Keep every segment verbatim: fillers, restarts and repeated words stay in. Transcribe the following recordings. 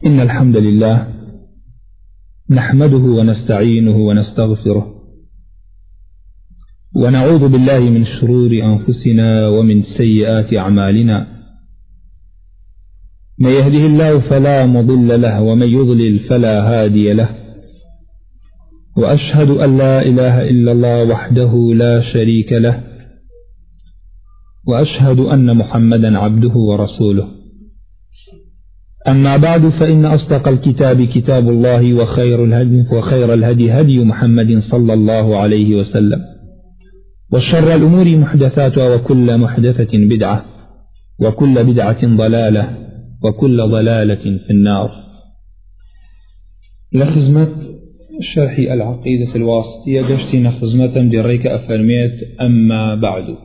إن الحمد لله نحمده ونستعينه ونستغفره ونعوذ بالله من شرور أنفسنا ومن سيئات أعمالنا. من يهده الله فلا مضل له ومن يضلل فلا هادي له، وأشهد أن لا إله إلا الله وحده لا شريك له، وأشهد أن محمدا عبده ورسوله. أما بعد، فإن أصدق الكتاب كتاب الله، وخير الهدي وخير الهدي هدي محمد صلى الله عليه وسلم، وشر الأمور محدثاتها، وكل محدثة بدعة، وكل بدعة ضلالة، وكل ضلالة في النار. لخزمة شرح العقيدة الواسطية قشتنا خزمة دريك أفرميت: أما بعد،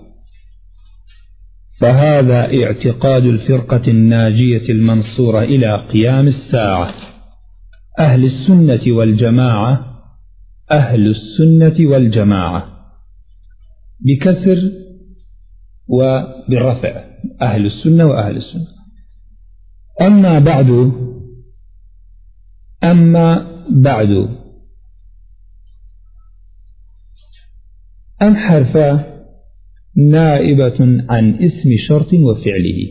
فهذا اعتقاد الفرقة الناجية المنصورة إلى قيام الساعة، أهل السنة والجماعة، أهل السنة والجماعة بكسر وبالرفع، أهل السنة وأهل السنة. أما بعد، أما بعد أم حرفا نائبة عن اسم شرط وفعله.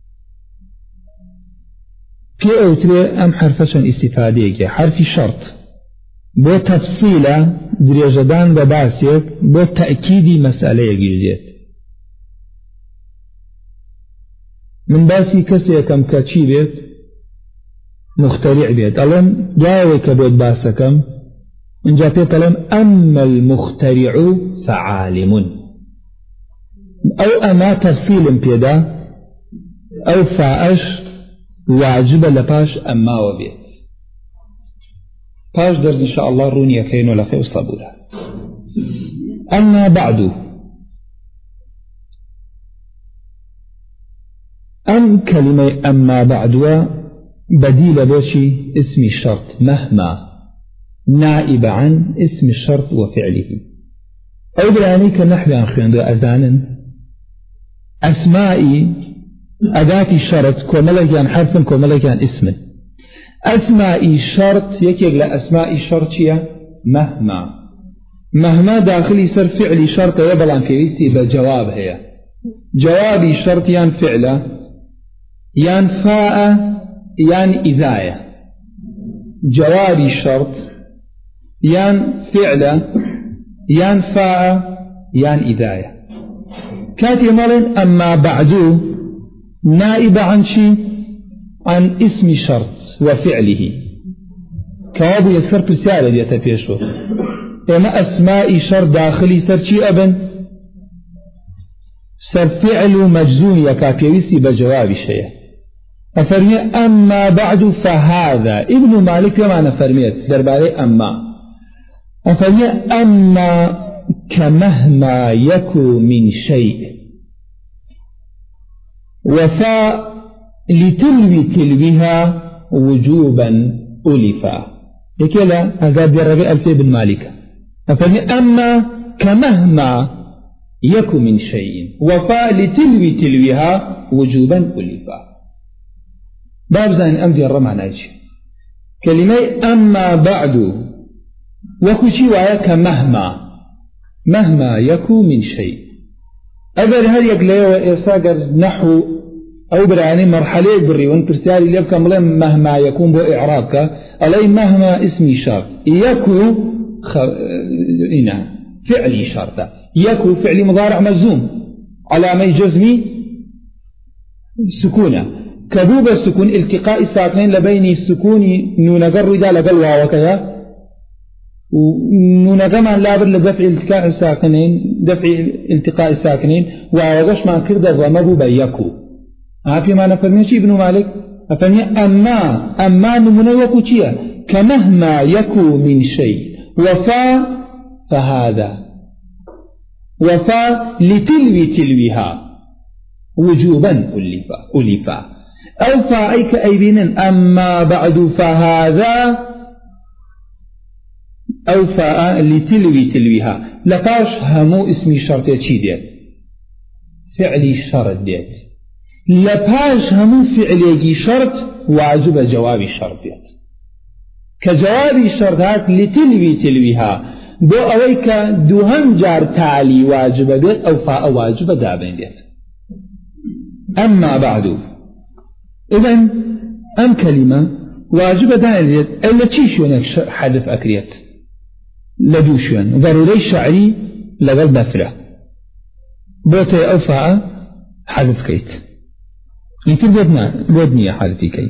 في أوتري أم حرفة استفادية حرف شرط بو تفصيلة درجدان بباسيك بو تأكيد مسألة يجيزيت من باسي كسي كم كاتشي بيت مخترع بيت ألم جاوك بيت باسكم من جابيت ألم أما المخترع فعالم، أو أما تفصيل بيدا أو فاش واجب لباش أما وبيت باش درد إن شاء الله روني كينو لخي وصبولا. أما بعد، أم كلمة أما بعد بديل بشي اسم الشرط مهما نائب عن اسم الشرط وفعله. أو براني كنحو أخيان دو أزانا أسمائي أداة الشرط كوملكان حرفا كوملكان اسما. أسمائي شرط يكيق لأسمائي شرطية مهما مهما داخلي سر فعلي شرط يبلان كيسي بجواب هي جوابي شرط يان فعله يان فاء يان إذاية. جوابي شرط يان فعله يان فاء يان إذاية. كاتي مالين أما بعد نائب عن شي عن اسم شرط وفعله. كوابو يكسر برسالة ديتا بيشو إما أسماء شرط داخلي سر شي أبن سر فعل مجزوم يكاكيويسي بجواب الشيء. أفرمي أما بعد فهذا ابن مالك يما نفرميت درباري أما أفرمي أما كمهما يكو من شيء، وفاء لتلوي تلويها وجوبا ألفا. يكلا هذا بربي ألفي بن مالك. أفرمي أما كمهما يكو من شيء، وفاء لتلوي تلويها وجوبا ألفا. باب زين أمدي الرمع نايش كلمة أما بعد وكشي وياك مهما مهما يكو من شيء. أذر هل يقليه وإيساقر نحو أو براني مرحلة بري وانترسالي اللي يبقى مهما يكون بو إعرابك علي مهما اسمي شرط يكو خ... إنا فعلي شرطة يكو فعلي مضارع مجزوم علامة جزمي سكونة كذوب السكون التقاء الساكنين لبين السكون نونقر رجال قلوا وكذا ونونقمان لابد لدفع التقاء الساكنين دفع التقاء الساكنين وعوضش ما كرد ومبو بيكو. هافي ما نفرميش ابن مالك أفرمي أما أما نمنا يكوشيا كمهما يكو من شيء وفاء فهذا وفاء لتلوي تلويها وجوبا ألفا ألفا أو فاعيك أيبين أما بعد فهذا أو فاء لتلوي تلويها لقاش همو اسمي شرط يتشي ديت فعلي شرط ديت لباش همو فعلي شرط واجب جواب الشرط كجواب الشرط هات لتلوي تلويها بو أويك دوهم جار تعالي واجب بيت أو فاء واجب دابين بيت. أما بعد إذن أم كلمة واجب دابين بيت إلا تشيشونك حذف أكريت لدوشون ضروري الشعري لغل بثرة بوتي أو فاء حذف كيت يتر بودنا بودنية حذفي كيت.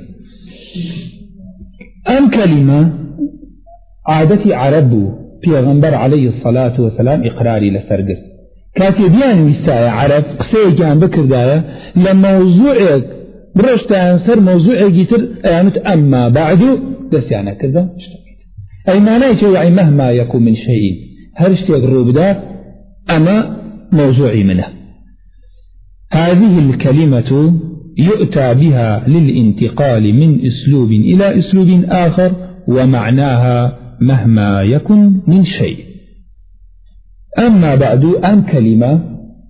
أم كلمة عادتي عرب پیغمبر عليه الصلاة والسلام إقراري لسرقس كاتي ديان ويستايا عرب قصي جان بكردايا لموضوعك برشتان سر موضوعك يتر ايانت أما بعد دسيانا كذا أي معنى يعني مهما يكون من شيء هرشتي أقرب دار أما موضوعي منه. هذه الكلمة يؤتى بها للانتقال من أسلوب إلى أسلوب آخر ومعناها مهما يكن من شيء. أما بعد أم كلمة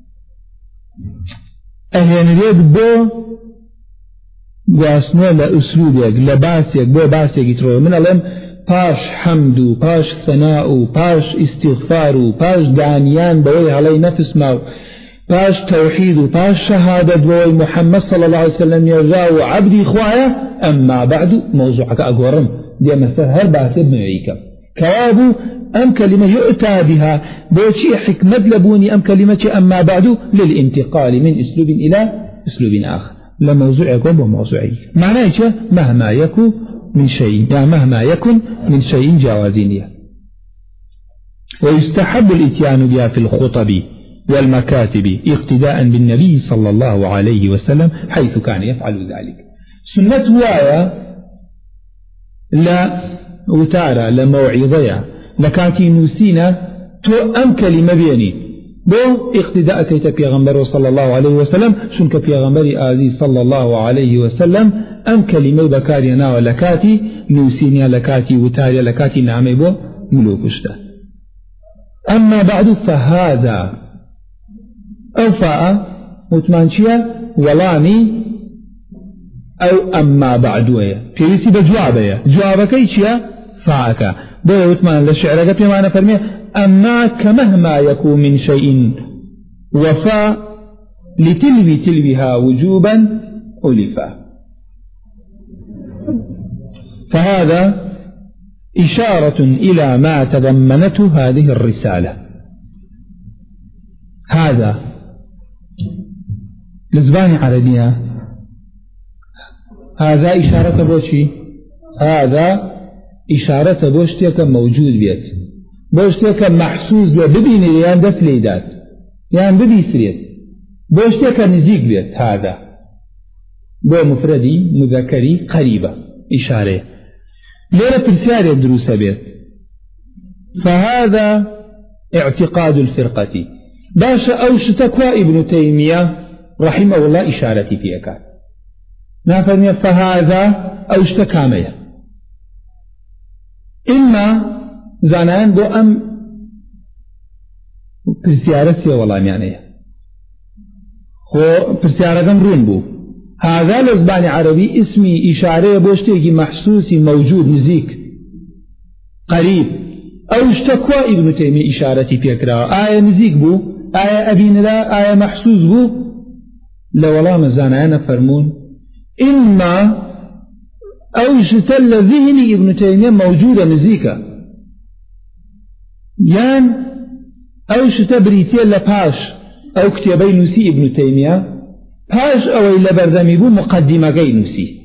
أهين ريد بو واسنو لأسلوبك لباسك بو باسك يترو من الأم باش حمد باش ثناء باش استغفار باش دانيان بوي علي نفس ماو باش توحيد باش شهادة بوي محمد صلى الله عليه وسلم يرجاو عبدي خوايا. أما بعد موضوعك أقورم دي مثل هر باسب معيكا كوابو أم كلمة يؤتى بها بوشي حكمة لبوني أم كلمة أما بعد للانتقال من أسلوب إلى أسلوب آخر لموضوع يكون بموضوعي معناه مهما يكن من شيء يعني مهما يكن من شيء جوازينية. ويستحب الاتيان بها في الخطب والمكاتب اقتداء بالنبي صلى الله عليه وسلم حيث كان يفعل ذلك. سنة وايا لا وتارى لموعظية لكاتي نوسينا تو أم كلمة بيني بو اقتداء كيت بيغمبر صلى الله عليه وسلم شنك بيغمبر آذي صلى الله عليه وسلم أم كلمة بكارينا ولكاتي نوسينيا لكاتي وتاري لكاتي نعمي بو ملوكشتا. أما بعد فهذا أوفاء متمانشيا ولاني أو أما بعدوية بيرسي بجوابية جوابك إيشيا فاعك بوتمان للشعر قد ما نفرمي أما كمهما يكون من شيء وفاء لتلوي تلويها وجوبا ألفا. فهذا إشارة إلى ما تضمنته هذه الرسالة. هذا لزبان عربية هذا إشارة بوشي هذا إشارة بوشتك موجود بيت بوشتك محسوس بيت ببيني ليان دس ليدات يعني ببي سريت بوشتك نزيق بيت هذا بو مفردي مذكري قريبة إشارة ليلة ترسالة دروس بيت. فهذا اعتقاد الفرقة باش أوشتكوا ابن تيمية رحمه الله إشارتي فيك نافرمي فهذا أوشتكامية إما زانان بو أم برسيارة والله يعني هو برسيارة رون بو هذا لزبان عربي اسمي إشارة بوشتيجي محسوسي موجود نزيك قريب أوشتكوا ابن تيمية إشارتي فيكرا آية نزيك بو آية أبين لا آية محسوس بو لولا مزانان فرمون إما أوشتل ذهني ابن تيمية موجودة نزيكا يان أوشت بريتي لباش أو كتابي نسي ابن تيمية باش أو إلا بردمي بو مقدمة غير نسي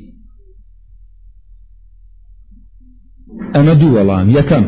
أنا دو والله يكم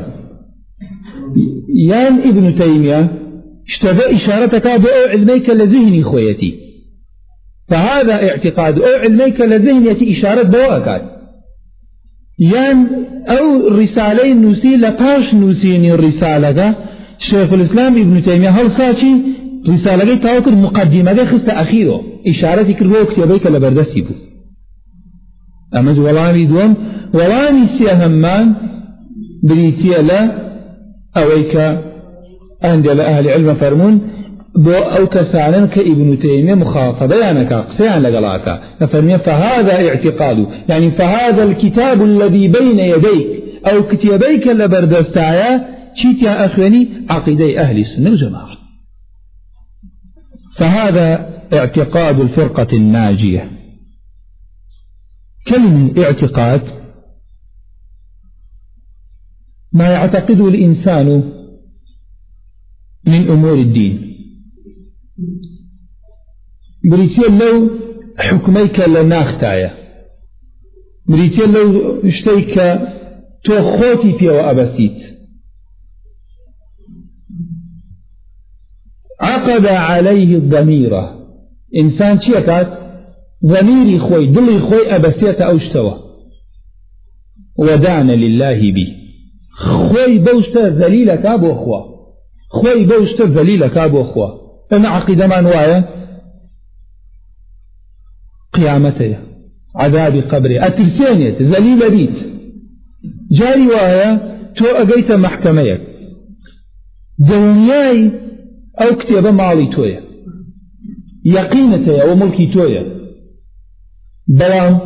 يان ابن تيمية اشتبه إشارتك بأو علميك لذهني خويتي فهذا اعتقاد أو علميك لذهنيتي إشارة بواكات يان أو رسالة نسي لباش نسيني الرسالة شيخ الإسلام ابن تيمية هل ساتي رسالة تاوكر مقدمة خست أخيره إشارة كربو كتابيك لبردسيبو أمد ولامي دوم ولامي سيهمان بريتيا لا أويك عند أهل علم فرمون بو أو كسانا كابن تيمية مخاطبة يعني كاقسيان لقلاكا فهذا اعتقاد يعني فهذا الكتاب الذي بين يديك أو كتابيك لبردستايا شيت يا أخواني عقيدة أهل السنة والجماعة. فهذا اعتقاد الفرقة الناجية. كلمة اعتقاد ما يعتقده الإنسان من أمور الدين. بريتيا لو حكميك لناختايا بريتيا لو اشتيك تو خوتي فيه وأبسيت عقد عليه الضميرة إنسان شيكات ضميري خوي دلي خوي أبسيت أوشتوى ودان لله بي خوي بوشت ذليلك أبو أخوة خوي بوشت ذليلك أبو أخوة أنا عقيد ما نوايا قيامته عذاب قبره أترسينيت ذليل بيت جاري وايا تو أجيت محكميك دنياي أو كتابة مالي تويا يقينتي وملكي تويا بلام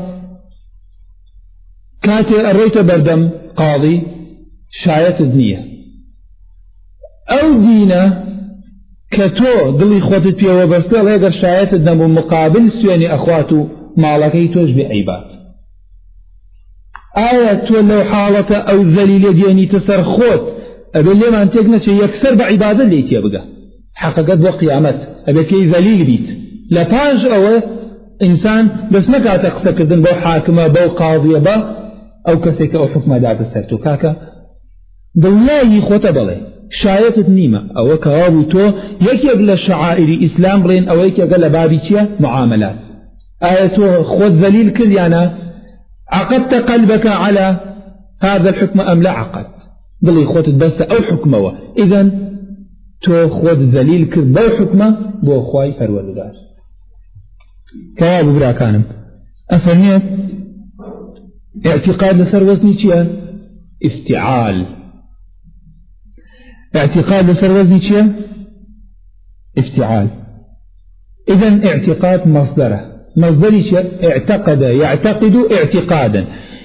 كاتي الريت بردم قاضي شاية الدنيا أو دينا كتو دلي خوتت بيه وبرسل هيقر شاية الدم مقابل سواني أخواتو مالكي توج بعيبات آية تو لو حالة أو الذليل دياني تسر خوت أبي اللي ما انتقنا شيء يكسر بعبادة ليك يبقى حققت وقيامت أبي كي ذليل بيت لباج أو إنسان بس ما كانت أقصى كردن بو حاكمة بو قاضية با أو كسيك أو حكمة دات السرتو كاكا دولاي خوتا بلي شاية النيمة أو كوابو تو يكي أقل شعائر إسلام بلين أو يكي أقل بابي تيا معاملات آية خذ ذليل كذيانا عقدت قلبك على هذا الحكم أم لا عقد ضلي خوت بس أو حكمه إذن تو خذ ذليل كذ أو حكمه بو أخواي فرولدار كواب برا كانم أفهمت اعتقاد لسر وزني تيا افتعال اعتقاد لسر وزني تيا افتعال إذن اعتقاد مصدره مصدري اعتقد يعتقد اعتقادا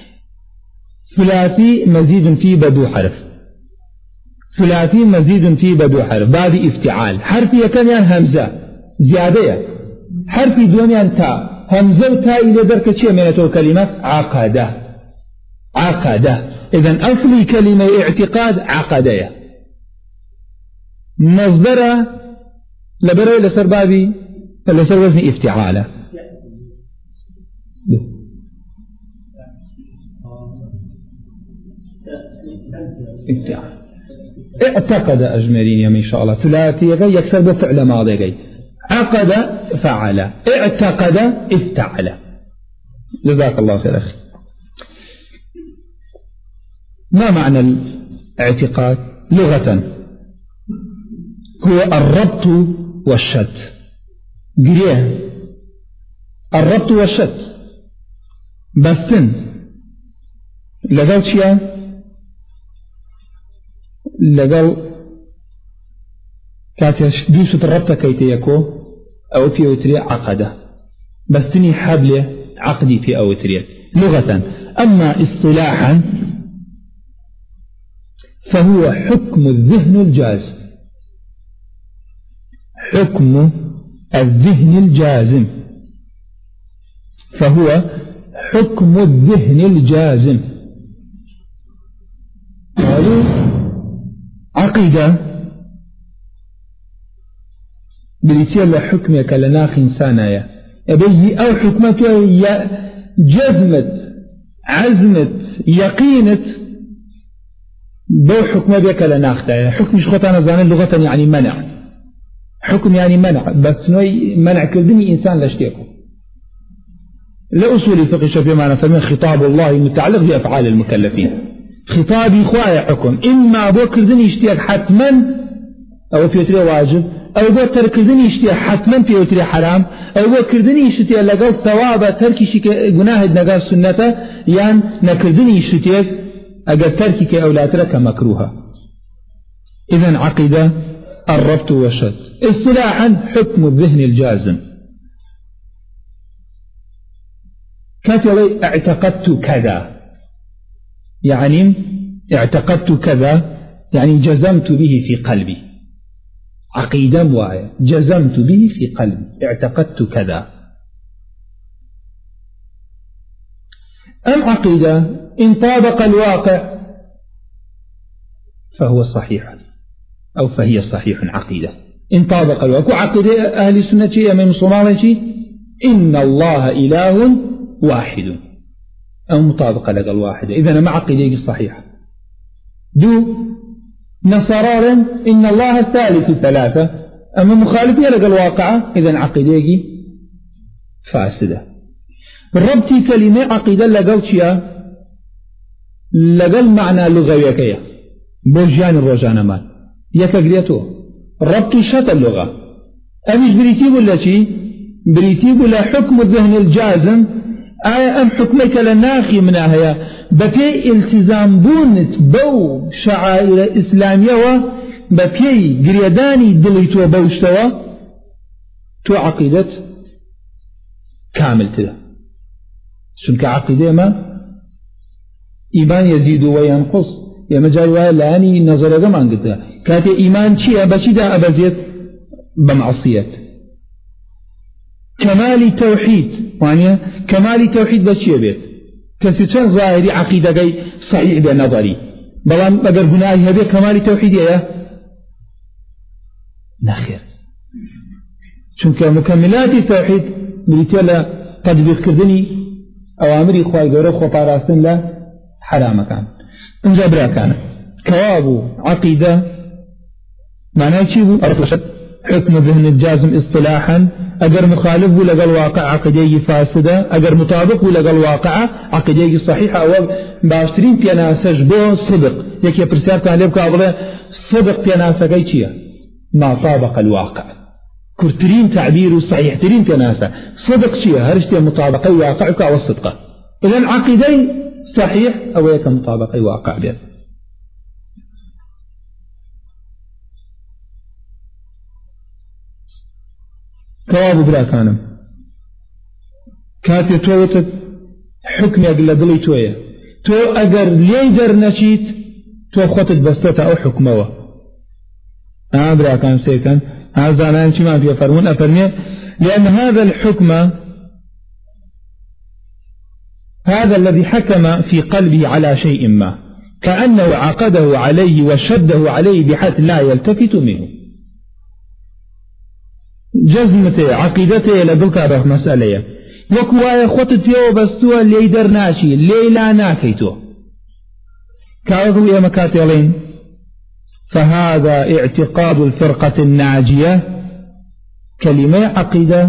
ثلاثي مزيد فيه بدو حرف ثلاثي مزيد فيه بدو حرف بعد افتعال حرف يكن يعني همزة زيادة حرف دون يعني تا همزة وتا إلى ذلك شيء من كلمة عقدة عقدة إذن أصلي كلمة اعتقاد عقدية مصدره لبرأي لسر بابي لسر وزن افتعاله افتعال اعتقد أجمرين يا من شاء الله ثلاثي يكسر بفعل ماضي عقد فعل اعتقد افتعل جزاك الله خير أخي. ما معنى الاعتقاد لغة؟ هو الربط والشد قريه الربط والشد بسن لقل شيء لقل كاتش دوسة الربط كيتي يكو أو في أوتريا عقدة بسني حبل عقدي في أوتريا لغة. أما اصطلاحا فهو حكم الذهن الجازم حكم الذهن الجازم فهو حكم الذهن الجازم. قالوا عقيدة بريتيا حكمك لناخ إنسانايا يبي أو حكمك جزمت عزمت يقينت بو حكم بك لناختايا حكم شخوتانا زانا لغة يعني منع حكم يعني منع بس نوي منع كردني إنسان لاشتيكو لأصول الفقه الشافعي معنا فمن خطاب الله متعلق بأفعال المكلفين خطابي خوايا حكم إما بو كردني يشتيك حتما أو في يتري واجب أو بو تركردني يشتيك حتما في يتري حرام أو بو كردني يشتيك لقل ثواب تركي شك جناه نقال سنته يعني نكردني يشتيك أجل تركك أولاد لك مكروها. إذن عقيدة الربط والشد. اصطلاحا حكم الذهن الجازم. كاتلي اعتقدت كذا يعني اعتقدت كذا يعني جزمت به في قلبي، عقيدة موايا جزمت به في قلبي، اعتقدت كذا. أم عقيدة إن طابق الواقع فهو صحيح أو فهي صحيح. عقيدة إن طابق الواقع، عقيدة أهل السنة أمام صومالي إن الله إله واحد أو مطابقة لك الواحدة، إذا ما عقيدة صحيحة. دو نصارى إن الله الثالث ثلاثة، أما مخالفية لك الواقع إذا عقيدة فاسدة. ربطي كلمة عقيدة لقل شيء لقل معنى لغوية كيا بوجيان الرجانة مال يكاقريته ربط شتى اللغة. أمش بريتي ولا شيء بريتي ولا حكم الذهن الجازم آية أم حكمك لناخي منها هي بفي التزام بونت بو شعائر إسلامية بفي قريداني دليتو بوشتوا تو عقيدة كامل تلا. شنك عقيدة ما إيمان يزيد وينقص يا مجاوة لاني نظر زمان قلت كانت إيمان شيء بشدة أبزيت بمعصيات. كمال توحيد يعني كمال توحيد بشيء بيت كسيتشان ظاهري عقيدة جاي صحيح بنظري بلان أجر هنا هذا كمال توحيد يا نخير. شنك مكملات التوحيد بريتلا تطبيق كردني أوامر إخوة جورو خطارستن لا حرام كان انجبرا كان كوابو عقيدة معناه شيء أرفشت حكم ذهن الجازم اصطلاحا أجر مخالف ولا الواقع عقيدة فاسدة، أجر مطابق ولا الواقع عقيدة صحيحة. أو باشترين تناسج بو صدق يكي برسالة تعليبك أقول صدق تناسج أي ما طابق الواقع كرترين تعبير صحيح ترين تناسى صدق شيء هرشتي مطابق الواقع أو الصدقة. إذن عقيدة صحيح أو يك مطابق الواقع بيه. كواب بلا كانم كاتي توتت حكم يقل دلي توية تو أجر ليدر نشيت تو خطت بستة أو حكمه آه بلا كانم سيكن هذا لا يمشي ما في فرمون أفرمي لأن هذا الحكم هذا الذي حكم في قلبه على شيء ما كأنه عقده عليه وشده عليه بحيث لا يلتفت منه. جزمته عقيدته لدلك به مسألة وكوايا خطت فيه وبستوى اللي يدر ناشي اللي لا ناكيته كاظوا يا مكاتلين. فهذا اعتقاد الفرقة الناجية كلمة عقيدة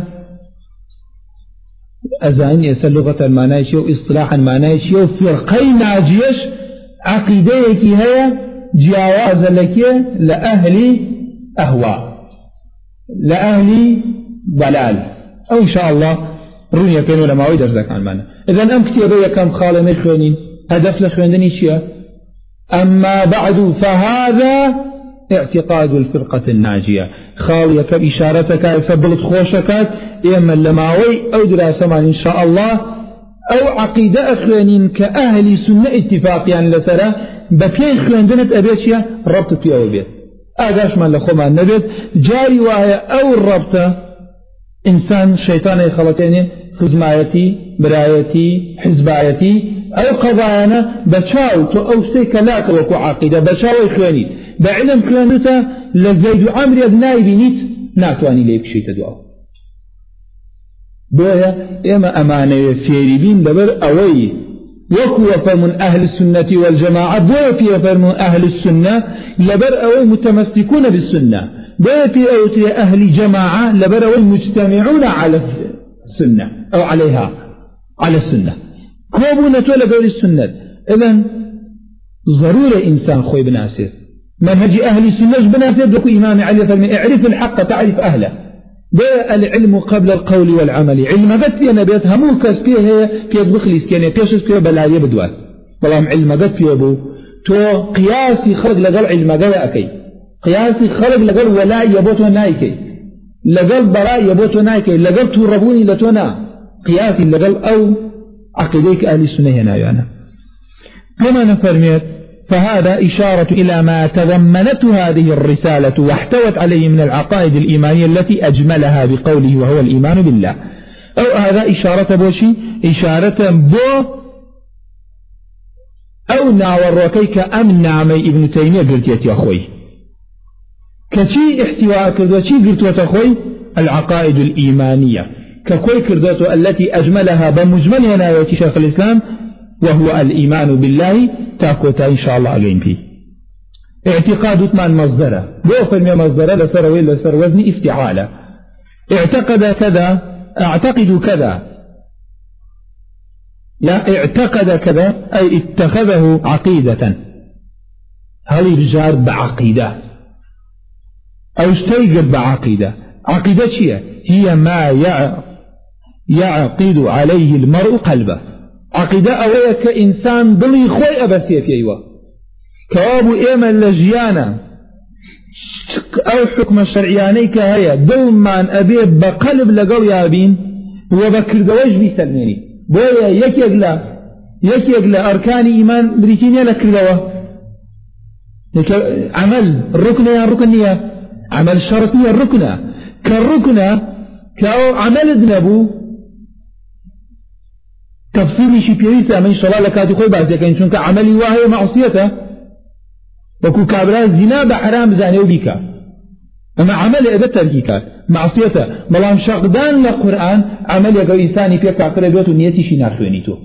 أزاين يسأل لغة المانايشي وإصطلاحا المانايشي وفرقي ناجيش عقيدة كي هي جواز لك لأهل أهواء لأهل ضلال أو إن شاء الله روني كانوا لما ويدر ذاك عن مانا. إذن أم كتير كم خالة مخوانين هدف لخواندني شيء. أما بعد فهذا اعتقاد الفرقة الناجية خاوية كإشارتك يسبلت خوشكات إما اللماوي أو دراسة إن شاء الله أو عقيدة أخوانين كأهل سنة اتفاقيا لسرة بكي خواندنت أبيشيا ربطت يا أبيت أغاش من لخوما النبيت جاري وهي أو الربطة إنسان شيطان يخلطيني خزمايتي برايتي حزبايتي أو قضايانا بشاو تو أو شتيك لا توكو عقيدة بشاو إخواني بعلم خوانتا لزيد عمري أبنائي بنيت ناتواني ليك شيء تدعو بويا إما أمانة فيريبين ببر أوي وكو من أهل السنة والجماعة بويا في من أهل السنة لبر أوي متمسكون بالسنة بويا في أوي أهل جماعة لبر أوي مجتمعون على السنة أو عليها على السنة كوبونة ولا غير السنة. إذن ضروري إنسان خوي بناسر منهج أهل السنة بناسر دوكو إمام علي فرمي اعرف الحق تعرف أهله ده العلم قبل القول والعمل علم قد فينا بيت همو كاس فيه بيت بخليس كيني بيشوز فيه بلاية بدوال والله علم قد فيه بو تو قياسي خرج لقل علم قد أكي قياسي خلق لقل ولاء يبوتو نايكي لقل براء يبوتو نايكي لقل توربوني لتونا قياسي لقل أو عقيديك أهل السنة هنا يعني. كما نفرميت فهذا إشارة إلى ما تضمنته هذه الرسالة واحتوت عليه من العقائد الإيمانية التي أجملها بقوله وهو الإيمان بالله. أو هذا إشارة بوشي إشارة بو أو ناوروكيك أم نعمي ابن تيمية قلت يا أخوي كشي احتواء كردو شي قلت أخوي العقائد الإيمانية ككوي كردوته التي أجملها بمجملها ناوية شيخ الإسلام وهو الإيمان بالله تاكوتا إن شاء الله أجين فيه. اعتقاد ثمان مصدره بو فرمي مصدره لسر وين لسر وزن استعالة. اعتقد كذا اعتقد كذا لا اعتقد كذا أي اتخذه عقيدة هل يرجار بعقيدة أو استيقظ بعقيدة. عقيدة شيء هي ما يعقد عليه المرء قلبه. عقيدة أولا كإنسان ضلي خوي أبسي في أيوة كوابو إيما اللجيانة أو حكم الشرعياني كهيا دلمان أبيب بقلب لقل يابين وبكر دواج بيسلميني بويا يكي أقلا يكي أقلا أركان إيمان بريتينيا لكر دوا عمل الركنة يا الركنية عمل شرطية الركنة كالركنة كأو عمل ذنبو تفصيلي شي بيريسا من شاء الله لكاتي خوي بعد كان شنك عملي واهي معصيته وكو كابرا زنا بحرام زاني وبيكا اما عملي ابدا تركيكا معصيته بلام شقدان للقران عملي يقول انساني بيك كافر بيوت نيتي شي ناخوينيتو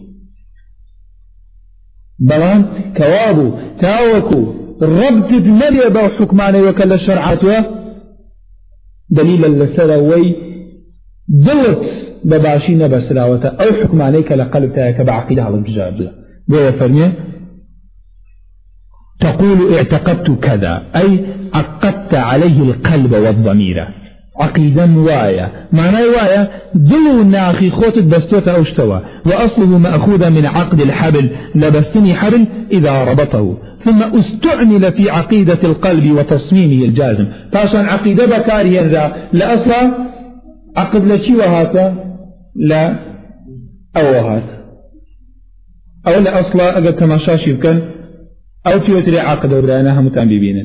بلام كوابو تاوكو ربط النبي بو حكماني وكل الشرعات دليل للسروي ضلت بباشي نبسراوته أو حكمانيك لقلب تايك بعقيدة على الجزاب بويا فرمي تقول اعتقدت كذا أي عقدت عليه القلب والضمير عقيدا وايا معنى وايا دلو ناخي خوت الدستوت أو اشتوى وأصله مأخوذ من عقد الحبل لبستني حبل إذا ربطه ثم استعمل في عقيدة القلب وتصميمه الجازم فعشان عقيدة بكاري ذا لأصلا عقد لشي وهاتا لا أو هذا أو لا أصلا أجد تماشاشي بكن أو تيوتري عقد وبرانها متأمبيبين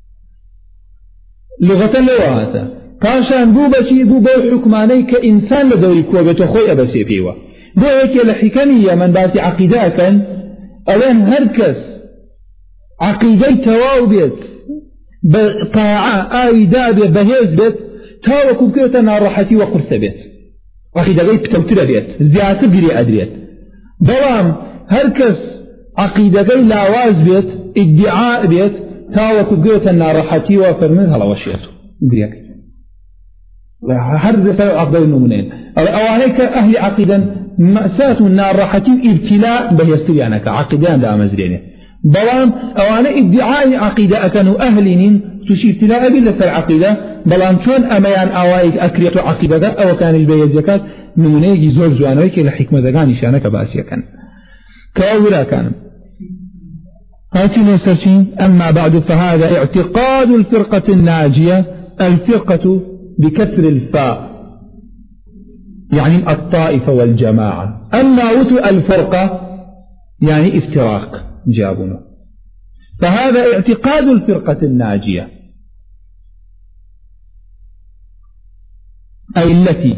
لغة لوهاتا كاشان بو بشي بو بو حكماني كإنسان لدوري كوبة خوي أبسي فيوا بو هيك لحكمية من باتي عقيداكا أولا هركس عقيدي تواو بيت بطاعة آي دابي بهيز بيت تاوكو كيوتا راحتي وقرص بيت عقيدة غير بتوتر بيت زيادة بري أدريت بلام هركس عقيدة غير لاواز بيت ادعاء بيت تاوكو كيوتا راحتي وفرمن هلا وشيته بريك هرد سبب أفضل النمونين أوانيك أهل عقيدا مأساة النار راحتي ابتلاء بهيستريانك عقيدان دا مزرينه بلام أوانا ادعاء عقيدة أكانوا أهلين تشي ابتلاء بالله العقيدة بلام شون أميان أوايك أكريت عقيدة أو كان البيت زكاة نمونيجي زور زوانويك لحكمة دقاني شانك باسيا كان كأولا كان هاتي نسرشين أما بعد فهذا اعتقاد الفرقة الناجية الفرقة بكسر الفاء يعني الطائفة والجماعة أما وتو الفرقة يعني افتراق جابنا فهذا اعتقاد الفرقة الناجية أي التي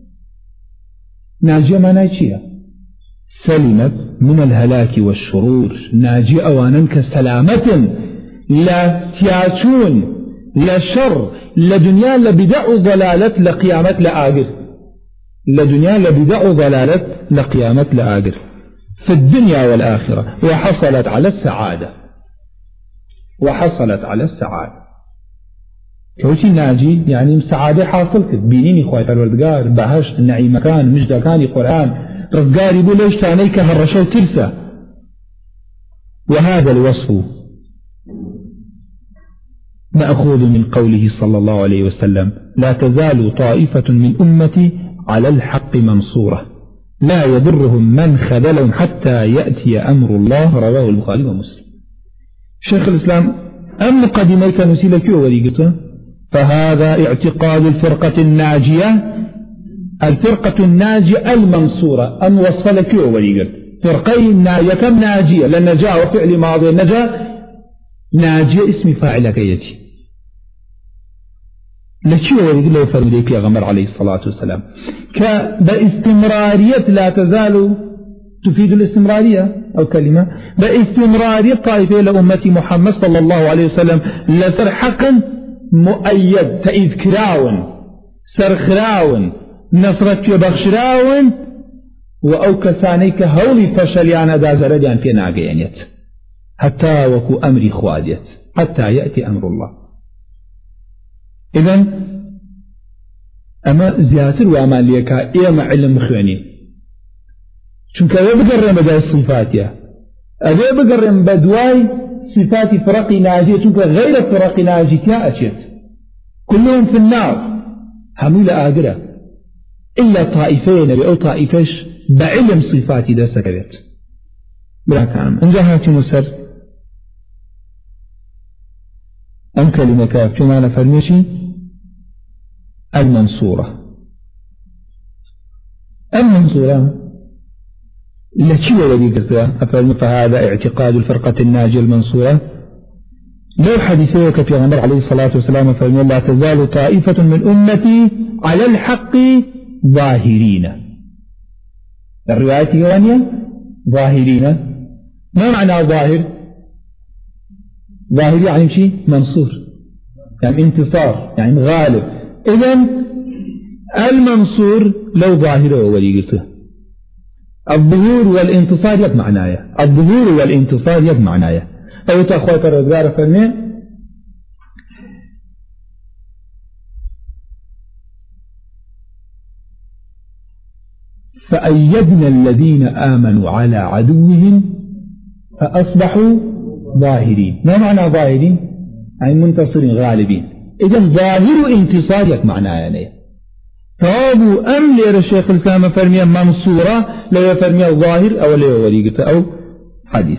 ناجية ما ناجية سلمت من الهلاك والشرور ناجية أوانا كسلامة لا تياتون لا شر لا دنيا لا بدع ضلالة لا قيامة لا آجر لا دنيا لا بدع ضلالة لا قيامة لا آجر في الدنيا والآخرة وحصلت على السعادة وحصلت على السعادة كوشي ناجي يعني سعادة حاصلت بينيني خواهي الوردقار بهشت النعيم كان مجد كان قرآن رزقاري بو ليش تانيك هالرشو ترسى وهذا الوصف مأخوذ من قوله صلى الله عليه وسلم لا تزال طائفة من أمتي على الحق منصورة لا يضرهم من خذلهم حتى يأتي أمر الله رواه البخاري ومسلم. شيخ الإسلام أم مقدمة كنسي لك وريقته فهذا اعتقاد الفرقة الناجية الفرقة الناجية المنصورة أن وصف لك وريقت فرقين ناجية كم ناجية لأن جاء وفعل ماضي نجا ناجية اسم فاعل كيتي لكي وريق له فرمي يا غمر عليه الصلاة والسلام كباستمرارية لا تزال تفيد الاستمرارية أو كلمة باستمرارية طائفة لأمة محمد صلى الله عليه وسلم لسر حقا مؤيد تأيد كراون سرخراون نصرت بخشراون وأو كسانيك هولي فشليان دا زرديان في ناقيانيت حتى وكو أمري خواديت حتى يأتي أمر الله إذن أما زياتر وأما ليكا إيما علم مخواني چونك أبي بقرم بدأ الصفات يا أبي بقرم بدواي صفات فرق ناجية چونك غير فرق ناجية أشيت كلهم في النار حميل آقرة إلا طائفين أو طائفش بعلم صفات دا سكبت بلا كلام انجاهاتي مسر أم كلمة كاف كما نفرميشي المنصورة المنصورة لكي ولدي قلتها أفرمي فهذا اعتقاد الفرقة الناجية المنصورة لو حديثيك في غمر عليه الصلاة والسلام أفرمي لا تزال طائفة من أمتي على الحق ظاهرين الرواية الثانية ظاهرين ما معنى ظاهر ظاهر يعني شيء منصور يعني انتصار يعني غالب إذن المنصور لو ظاهر ولي قلته الظهور والانتصار يد معنايا الظهور والانتصار يد معنايا أو تأخوات الرزقار فرمي فأيدنا الذين آمنوا على عدوهم فأصبحوا ظاهرين ما معنى ظاهرين يعني منتصرين غالبين إذن ظاهر انتصار يد معنايا يعني فابو أم لير الشيخ الإسلام فرمي منصورة لا يفرمي الظاهر أو لا وريقته أو حديث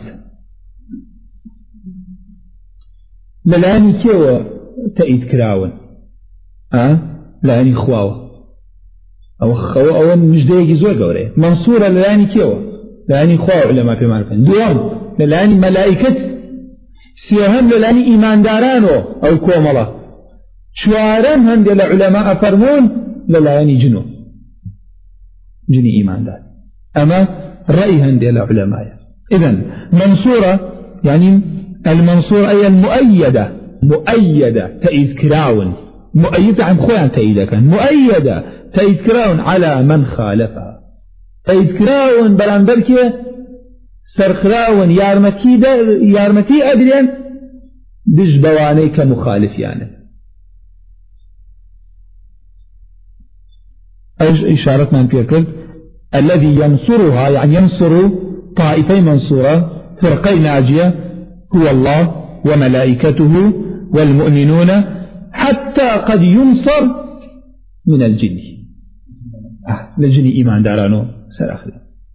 للاني كيو تأيد كراون أه؟ لاني خواوة أو خواوة أو مش دايق زوى قوري منصورة للاني كيو لاني خواوة علماء في معرفة دوام للاني ملائكة سيهم للاني إيمان دارانو أو كوملا شوارم هندي العلماء فرمون للاني جنو جني إيمان دار أما رأي هندي العلماء إذن منصورة يعني المنصورة أي المؤيدة مؤيدة تأيد كراون مؤيدة عن خوان تأييدا كان مؤيدة تأيد كراون على من خالفها تأيد كراون بلان بركة سرخراون يارمتي يارمتي أدريان دج بواني كمخالف يعني إشارة من فيكل الذي ينصرها يعني ينصر طائفي منصورة فرقي ناجية هو الله وملائكته والمؤمنون حتى قد ينصر من الجن آه للجن إيمان دارانو سأخذ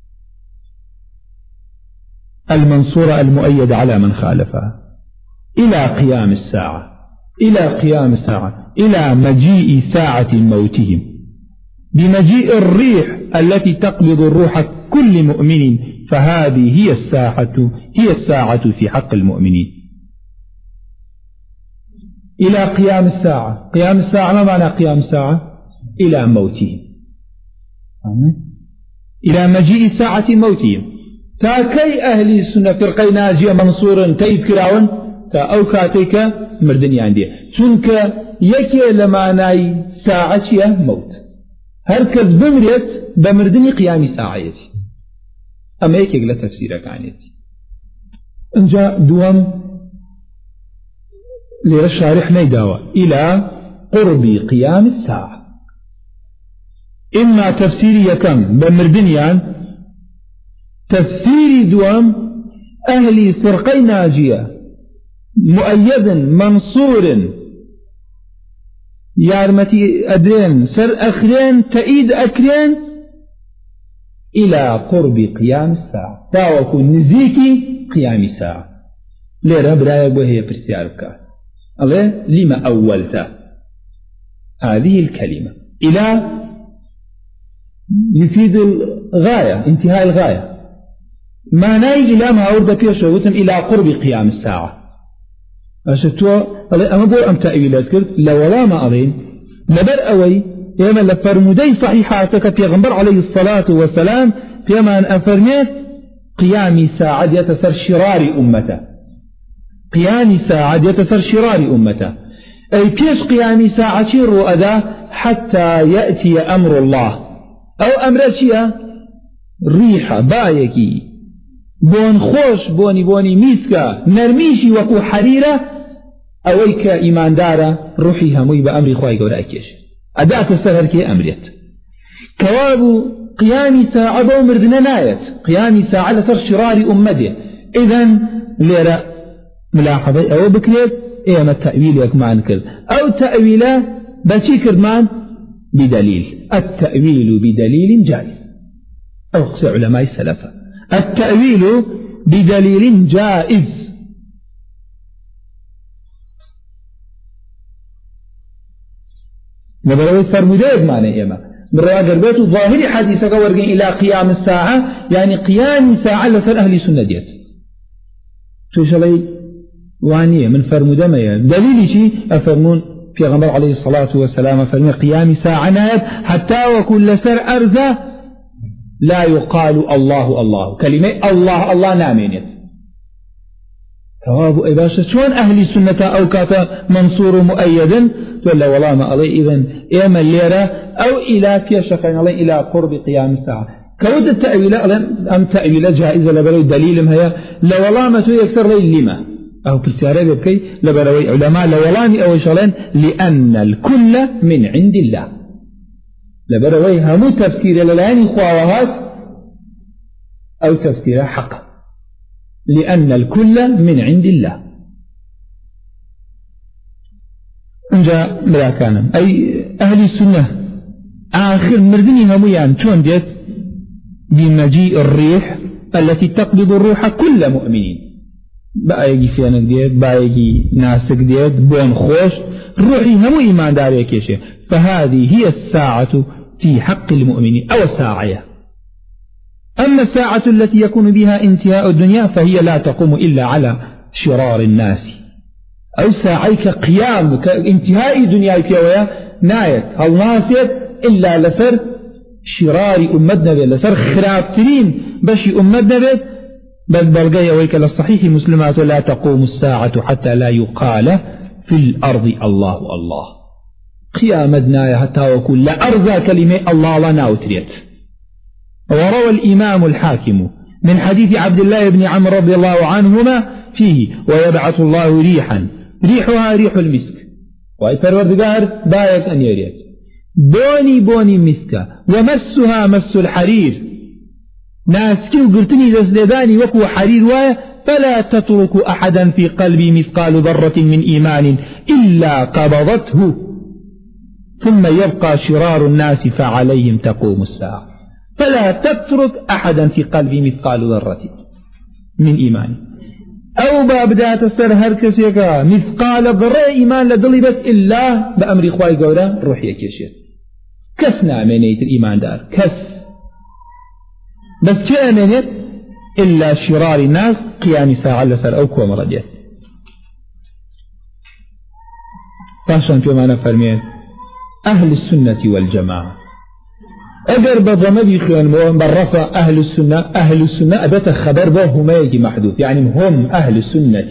المنصورة المؤيد على من خالفها إلى قيام الساعة إلى قيام الساعة إلى مجيء ساعة موتهم بمجيء الريح التي تقبض الروح كل مؤمن فهذه هي الساعة هي الساعة في حق المؤمنين إلى قيام الساعة قيام الساعة ما معنى قيام الساعة إلى موتهم إلى مجيء ساعة موتهم تاكي أهل السنة فرقي ناجية منصور تيذكرون تا أو كاتيك مردني عندي چونك يكي لما ناي ساعة موت هركز بمريت بمردني قيام ساعة أما يكي لا تفسيرك عنيتي انجا دوام للشارح نيداوة إلى قرب قيام الساعة إما تفسيري كم بمردنيان تفسيري دوام أهلي فرقي ناجية مؤيد منصور يارمتي أدرين سر أخرين تأيد أكرين إلى قرب قيام الساعة داوكو نزيكي قيام الساعة ليرة برايك وهي برسيارك الله لما أولت هذه الكلمة إلى يفيد الغاية انتهاء الغاية معناه إلى ما أورد بيشه إلى قرب قيام الساعة أشتوا أما بو أم تأويلات كرت لولا ما أظن لبر أوي يما لفرمودي صحيحاتك في غنبر عليه الصلاة والسلام فيما أن أفرميت قيام ساعة يتسر شرار أمته قيام ساعة يتسر شرار أمته أي كيش قيام ساعة الرؤدة حتى يأتي أمر الله أو أمر شيء ريحة بايكي بون خوش بوني بوني ميسكا نرميشي وكو حريرة أويك إيمان دارا روحي هموي بأمر خواهي قول أكيش أداة السهر كي أمريت كواب قيام ساعة بومردنا نايت قيام ساعة لسر شرار أمته إذن ليرى ملاحظة أو بكريت إيما التأويل يكمان كر أو تأويل بشي كرمان بدليل التأويل بدليل جائز أو قصي علماء السلف التأويل بدليل جائز نبروي فرمودات معنى إيما بروا قربته ظاهر حديثك ورقين إلى قيام الساعة يعني قيام ساعة لسر أهل سنة ديت توش علي وانية من فرمودة ما دليل شيء أفرمون في غمر عليه الصلاة والسلام فرمي قيام ساعة نايت حتى وكل سر أرزة لا يقال الله الله كلمة الله الله نامينيت تواب إباشة شون أهل السنة أو كاتا منصور مؤيدا تقول والله ما علي إذن إيما الليرة أو إلى كيشفين علي إلى قرب قيام الساعة كود التأويل أم تأويل جائزة لبروي دليل هي لو والله ما تو يكسر لي لما أو بالسيارة بكي لبروي علماء لو والله أو شغلين لأن الكل من عند الله لبروي همو تفسير للعين خواهات أو تفسير حق لأن الكل من عند الله انجا ملا كان أي أهل السنة آخر مردني هميان شون ديت بمجيء الريح التي تقبض الروح كل مؤمنين بقى يجي فينا ديت بقى يجي ناسك ديت بون خوش روحي همو إيمان داريك يا شيخ فهذه هي الساعة في حق المؤمنين أو الساعة. أما الساعة التي يكون بها انتهاء الدنيا فهي لا تقوم إلا على شرار الناس أو ساعيك قيام انتهاء دنياك ويا نايت هل ناسيت إلا لسر شرار أمتنا بي لسر خرابترين بشي أمتنا بي بل بلغي ويك للصحيح مسلمات لا تقوم الساعة حتى لا يقال في الأرض الله الله قيامتنا حتى وكل أرزى كلمة الله لا ناوتريت. وروى الإمام الحاكم من حديث عبد الله بن عمرو رضي الله عنهما فيه ويبعث الله ريحا ريحها ريح المسك ويفروردقار بايك أن يريد بوني بوني مسكا ومسها مس الحرير ناسكي وقرتني زسلداني وكو حرير وايا فلا تترك أحدا في قلبي مثقال ذرة من إيمان إلا قبضته ثم يبقى شرار الناس فعليهم تقوم الساعة. فلا تترك أحدا في قلبي مثقال ذرة من إيمان أو بابدا تستر هركسيك مثقال ذرة إيمان لدلبت إلا بأمر خواهي قولا روحي كيشير كسنا منيت الإيمان دار كس بس كلا منيت إلا شرار الناس قيام ساعة لسر أو كوم رجل فاشان في معنى فرمين أهل السنة والجماعة أجر بضم بيخيان برفع أهل السنة أهل السنة أبت خبر به هما يجي محذوف يعني هم أهل السنة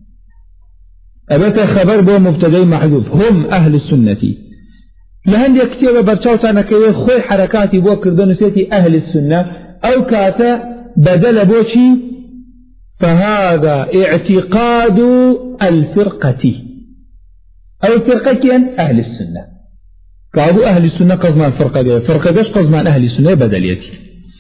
أبت خبر به مبتدئ محذوف هم أهل السنة لهند يكتب برشاوتانا كي خوي حركاتي بو كردون سيتي أهل السنة أو كاتا بدل بوشي فهذا اعتقاد الفرقة أو فرقة أهل السنة كابو أهل السنة قزمان فرقة فرقة جاش قزمان أهل السنة بدليتي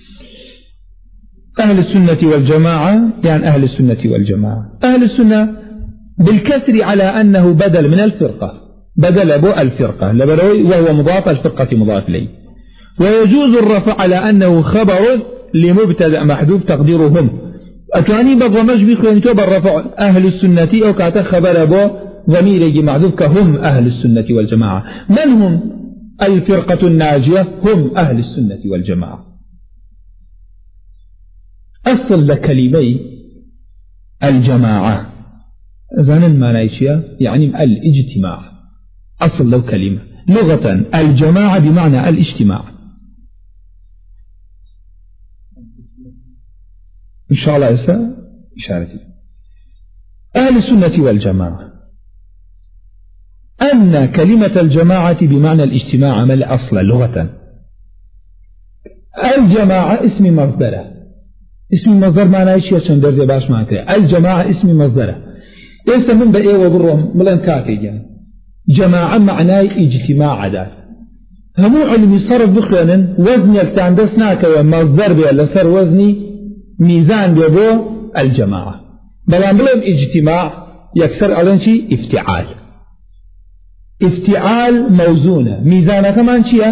أهل السنة والجماعة يعني أهل السنة والجماعة أهل السنة بالكسر على أنه بدل من الفرقة بدل أبو الفرقة لبروي وهو مضاف الفرقة مضاف لي ويجوز الرفع على أنه خبر لمبتدأ محذوف تقديرهم أتواني بضمج بخواني تو بالرفع أهل السنة أو كاتا خبر أبو ضمير يجي محذوف كهم أهل السنة والجماعة. من هم الفرقة الناجية؟ هم أهل السنة والجماعة. أصل لكلمي الجماعة زان المانايشية يعني الاجتماع. أصل لو كلمة لغة الجماعة بمعنى الاجتماع. إن شاء الله يسا إشارتي أهل السنة والجماعة أن كلمة الجماعة بمعنى الاجتماع ما الأصل لغة. الجماعة اسم مصدره، اسم مصدر معناه شيء عشان درجة باش معناه الجماعة اسم مصدره يسمون بإيه وبرهم ملان كافي يعني جماعة معناه اجتماع عادات. همو علم صرف بخلانا وزن يلتعندسناك ومصدر بيه لسر وزني ميزان بيبو الجماعة بلان بلهم اجتماع يكسر على شيء افتعال. افتعال موزونة ميزانة كمان شيء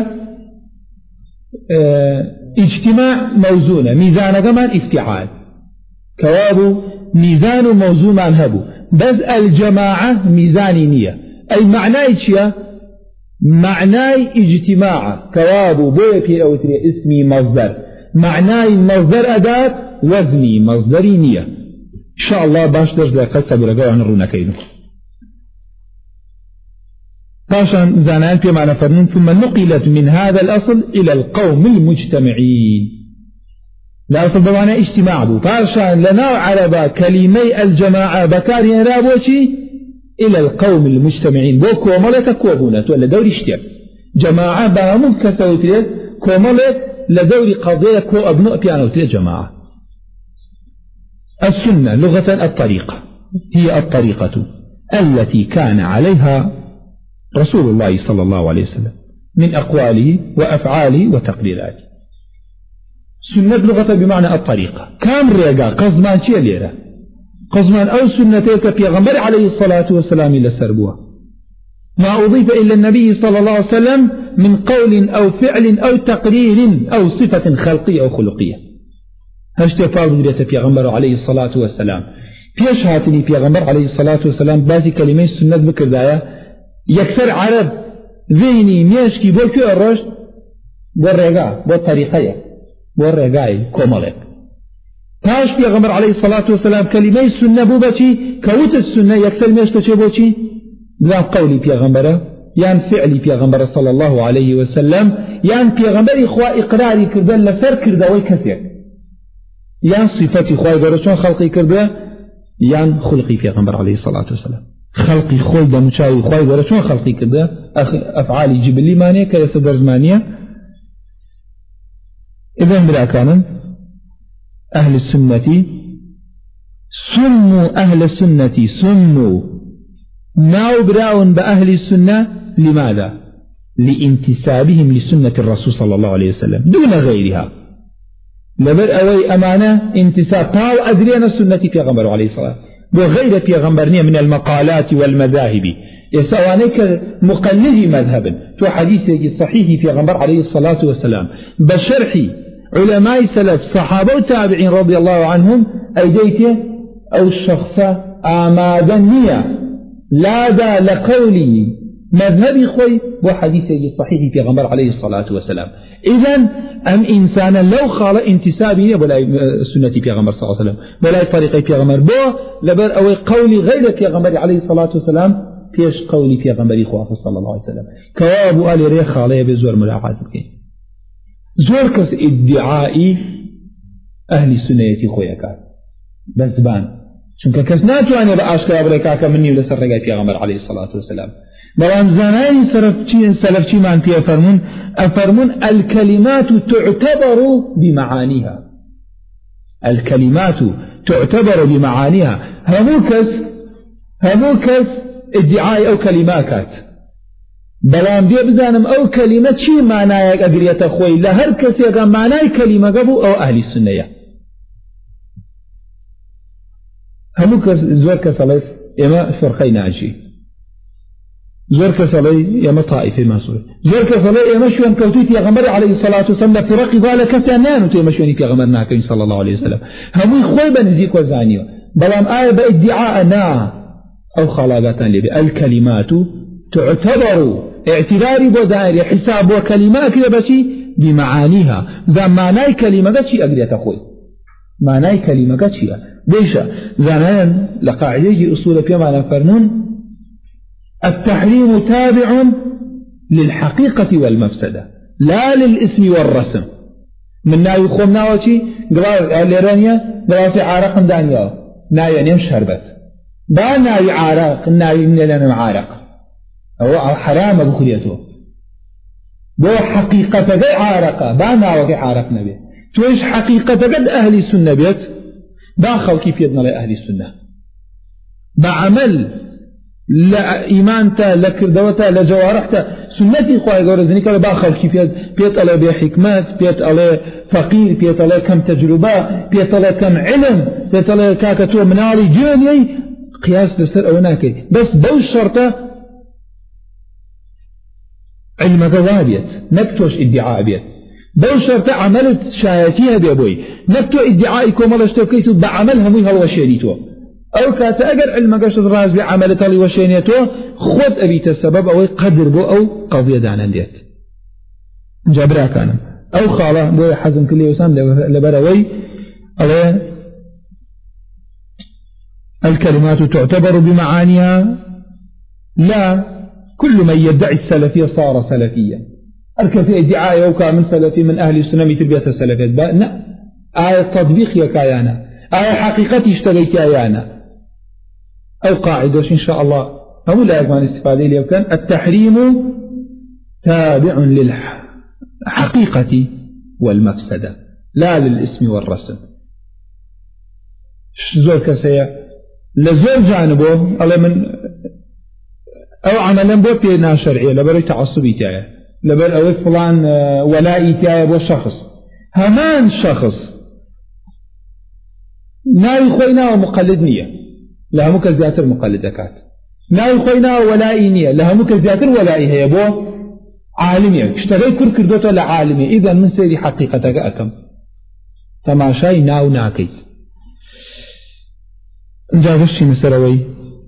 اه اجتماع موزونة ميزانة كمان افتعال كوابو ميزان موزون عن هبو بس الجماعة ميزاني نية أي معناي شيء معناي اجتماع كوابو بيكي أو تري اسمي مصدر معناي مصدر أداة وزني مصدري نية. إن شاء الله باش درج لقصة برقاء عن الرونا كينو باشا زانان في معنى فرنون ثم نقلت من هذا الأصل إلى القوم المجتمعين. لا أصل بمعنى اجتماع بو باشا لنا عربا كلمي الجماعة بكارين رابوشي إلى القوم المجتمعين بو كومالة كوبونة ولا دوري اشتيا جماعة بامون كسوتين كومالة لدوري قضية كو أبناء بيانوتين جماعة. السنة لغة الطريقة هي الطريقة التي كان عليها رسول الله صلى الله عليه وسلم من أقواله وأفعاله وتقريراته. سنة لغة بمعنى الطريقة كام ريقا قزمان شيء ليرة قزمان أو سنتك في غمر عليه الصلاة والسلام إلى السربوة ما أضيف إلى النبي صلى الله عليه وسلم من قول أو فعل أو تقرير أو صفة خلقية أو خلقية. هشتفاء بذرية في غمر عليه الصلاة والسلام فيش هاتني في غمر عليه الصلاة والسلام بازي كلمة سنة بكر دايا يكسر عرب ذيني ميشكي بوكو الرشد والرقاء والطريقية والرقاء كومالك تاش في غمر عليه الصلاة والسلام كلمة سنة بوبتي كوت السنة يكسر ميشتو بوتي بلان قولي في غمر يان فعلي في غمر صلى الله عليه وسلم يان في غمر إخوة إقراري كردان لسر كردوي كثير يان صفتي إخوة برسون خلقي كردان يان خلقي في غمر عليه الصلاة والسلام خلقي خلد مشاوي إخوة برسون خلقي كردان أفعالي جبلي مانية كيسدر زمانية. إذن براكانا أهل السنة سموا أهل السنة سموا ناو براون بأهل السنة لماذا؟ لانتسابهم لسنة الرسول صلى الله عليه وسلم دون غيرها لبر أوي أمانة انتساب طاو أدرينا السنة في غمر عليه الصلاة وغير في غمرنية من المقالات والمذاهب يسوانيك مقلدي مذهبا تو حديث صحيح في غمر عليه الصلاة والسلام بشرح علماء سلف صحابة وتابعين رضي الله عنهم أيديته أو الشخص آمادنية لا دا لقولي مذهبي خوي وحديثه الصحيح في غمر عليه الصلاة والسلام. إذن أم إنسانا لو خال انتسابي ولا سنة في غمر صلى الله عليه وسلم ولا طريقة في غمر بو لبر أو قولي غير في غمر عليه الصلاة والسلام فيش قولي في غمر خواه صلى الله عليه وسلم كواب آل ريخ عليه بزور ملاحظة بكين زور كس ادعائي أهل السنة خويا بزبان چونکە کەس ناتوانێت بە ئاشکرا بڵێ کاکە منی لەسەر ڕێگای پێغەمبەر عەلەیهی السەڵاتو وەسەلام. بەڵام زانانی سەلەفچیمان پێ فەرموون ئەفەرموون الكلمات تعتبر بمعانيها الكلمات تعتبر بمعانيها هەموو کەس هەموو کەس ادعای ئەو کەلیماکات بەڵام بێ بزانم ئەو کەلیمە چی مانایەک ئەگرێتە خۆی لە هەر کەسێکە مانای کەلیمەکە بوو ئەو ئەهلی سونەیە. همو زور كسلف إما فرقي ناجي زور كسلي يا مطائف ما صور زور كسلي يا مشون كوتيت يا غمر عليه الصلاة والسلام في رقي ذلك كسنان وتي مشوني يا غمر ناكين صلى الله عليه وسلم هم خوي بنزيك وزانيو بلام آية بادعاء نا أو خلاقات لي الكلمات تعتبر اعتباري بدائر حساب وكلمات بشي بمعانيها ذا معناي كلمة شيء أقدر أخوي معناي كلمة شيء ليش زمان لقاعدة أصول في معنى فرمون التحريم تابع للحقيقة والمفسدة لا للاسم والرسم من ناوي خومنا وشي قبل الإيرانية قبل عارق دانيا ناوي نيم شربت با ناوي عارق ناوي من لنا عارق أو حرام بخليته بو حقيقة قد عارقة با ناوي عارق نبي تويش حقيقة قد أهل السنة بيت داخل كيف يدنا لأهل السنة بعمل لا إيمانته لا كردوته لا جوارحته سنتي خواهي غورزني كلا باخر كيف بيت على بحكمات بيت على فقير بيت على كم تجربة بيت على كم علم بيت على كاكتو منالي جوني قياس لسر أو ناكي بس بوش شرطة علم غوابيت نكتوش ادعاء بيت بوش شرطة عملت شايتيها بيبوي نكتو ادعائكم الله اشتوكيتو بعملها مي هو شريتو أو كاتأجر علم قشط راز بعمل تالي وشينيته خود أبيت السبب أو قدر بو أو قضية دانا ديت جابرا كان أو خالة بو حزم كل يوسام لبروي أو الكلمات تعتبر بمعانيها لا كل من يدعي السلفية صار سلفيا أركب في ادعاء يوكا من سلفي من أهل السنة تربية السلفية لا آية تطبيق يكايانا آية حقيقة اشتغيت يانا أو قاعدة إن شاء الله هم لا يجمع الاستفادة لي وكان التحريم تابع للحقيقة والمفسدة لا للاسم والرسم زور كسية لزور جانبه على من أو عملا بو بينا شرعية لبري تعصبي تاعي لبر أو فلان ولائي تاعي بو شخص همان شخص ناوي خوينا ومقلد نية لها مك زياتر مقلدكات ناوي خوينا ولائي نية لها مك زياتر ولائي هي بو عالمية اشتغي كر كردوتا لعالمية إذا من سيري حقيقتك أكم تماشاي ناو ناكيت نجاوشي مسروي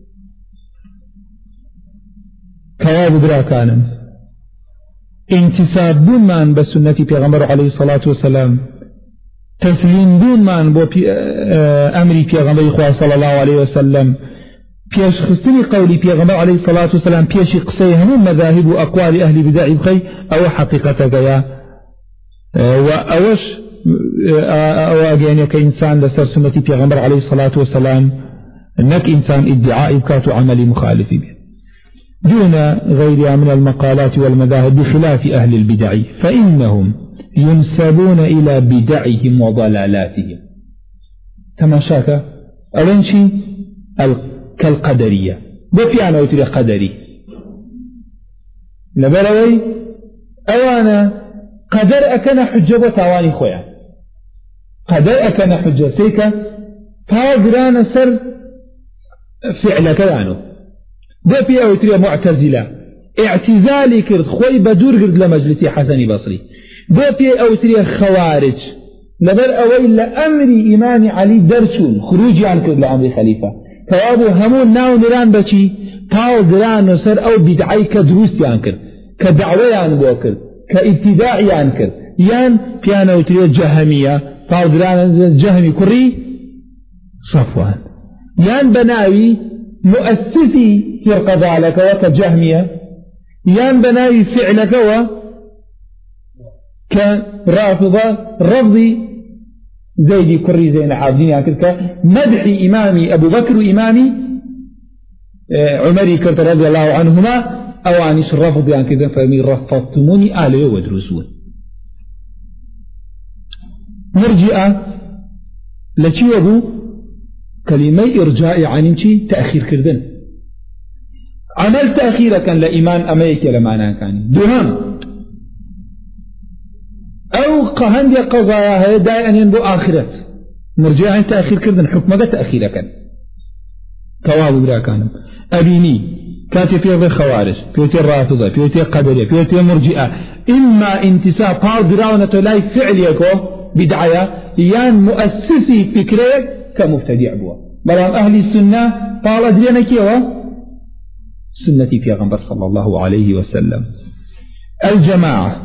كواب دراكانا انتساب من بسنة پیغمبر عليه الصلاة والسلام تسليم بون من بو أمري پیغمبر خواه صلى الله عليه وسلم پیش خستني قولي پیغمبر عليه الصلاة والسلام پیش قصيه همون مذاهب وأقوال أهل بدع بخي أو حقيقتك يا وأوش أو أجيني كإنسان لسر سنة پیغمبر عليه الصلاة والسلام أنك إنسان ادعاء بكات عمل مخالف به دون غيرها من المقالات والمذاهب بخلاف أهل البدع فإنهم ينسبون إلى بدعهم وضلالاتهم تماشاك أولنشي كالقدرية بفي أنا أتري قدري نبلوي أوانا قدر أكن حجة وتواني خويا قدر أكن حجة سيكا فاقران سر فعلك عنه بفي أو أتري معتزلة اعتزالي كرد خوي بدور كرد لمجلسي حسني بصري بوبي أو تري خوارج لبر أوي لأمر إمام علي درسون خروجي عن كرد لأمر خليفة توابو همون ناو نران بچي تاو دران نصر أو بدعي كدروس عن كرد كدعوة عن بوكر كابتداعي عن كرد يان بيانا وتري جهمية تاو دران جهمي كري صفوان يان بناوي مؤسسي فرقة ذلك وكجهمية يان بناوي فعلك و كرافضة رفضي زيدي كري زين العابدين يعني مدح إمامي أبو بكر إمامي عمري كرت رضي الله عنهما أو عنيش الرفض يعني كذا فمن رفضتموني آلي ودرسون مرجئة لكي وضو كلمة إرجاء عنينشي تأخير كردن عمل تأخير كان لإيمان أميك لمعنى كان دوهم أو قهندي قضايا دائما ينبو آخرت مرجع تأخير كردن حكمة تأخير كان تواب برا كان أبيني كاتي في خوارج بيوتي رافضة بيوتي قدرية بيوتي مرجئة إما انتساب قادراونة لا فعل يكو بدعية يان مؤسسي فكرة كمبتدع بوا بلام أهل السنة قال دينا كيوا سنتي في غنبر صلى الله عليه وسلم. الجماعة